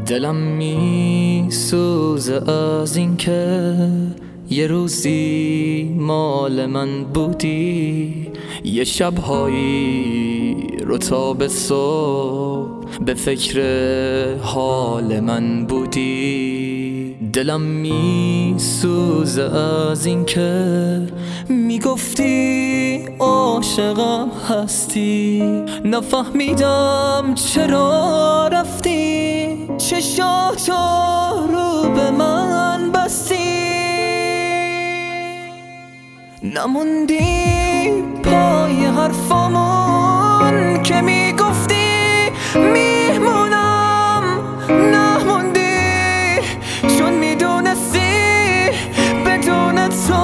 دلم می سوزه از این که یه روزی مال من بودی، یه شبهایی رو تا به صبح به فکر حال من بودی. دلم می سوزه از این که میگفتی عاشقم هستی، نفهمیدم چرا رفتی، چشاتو رو به من بستی، نموندی پای حرفامون که میگفتی میمونم، نموندی چون میدونستی بدون تو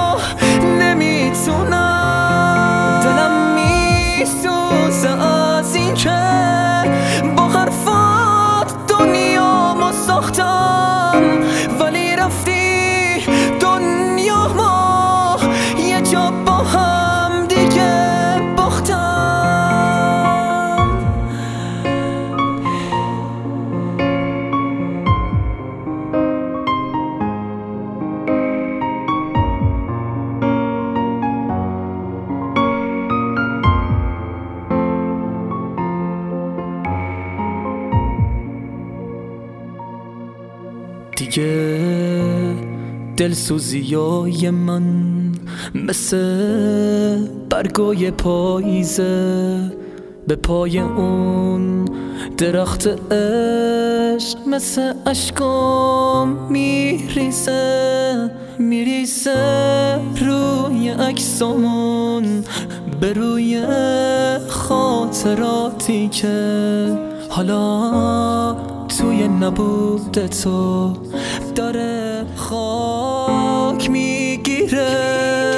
نمیتونم. دلم میسوزه از این که با حرفات دنیامو ساختم، ولی رفتی دنیامو یه جا با هم دیگه باختم. دیگه دلسوزیای من مثل برگای پاییزه به پای اون درخت عشق، مثل اشکام میریزه روی عکسامون، به روی خاطراتی که حالا توی نبود تو داره خاک میگیره.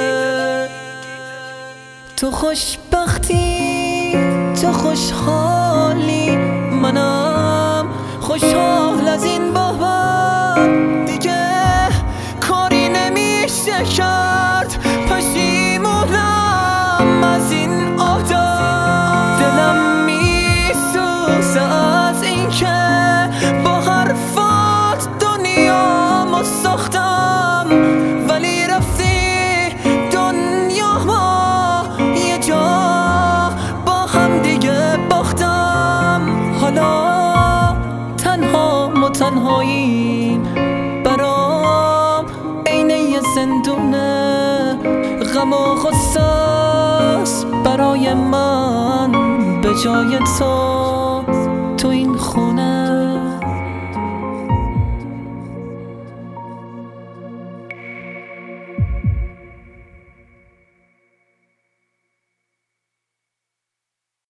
تو خوشبختی، تو خوشحالی، منم خوشحال از این بابت، دیگه کاری نمیشه کرد، پشیمونم از این عادت. دلم میسوزه از این که با حرفات دنیامو ساختم، ولی رفتی دنیامو یه جا با هم دیگه باختم. حالا تنهاییم برام عین یه زندونه، غم و غصه است برای من به جای تو.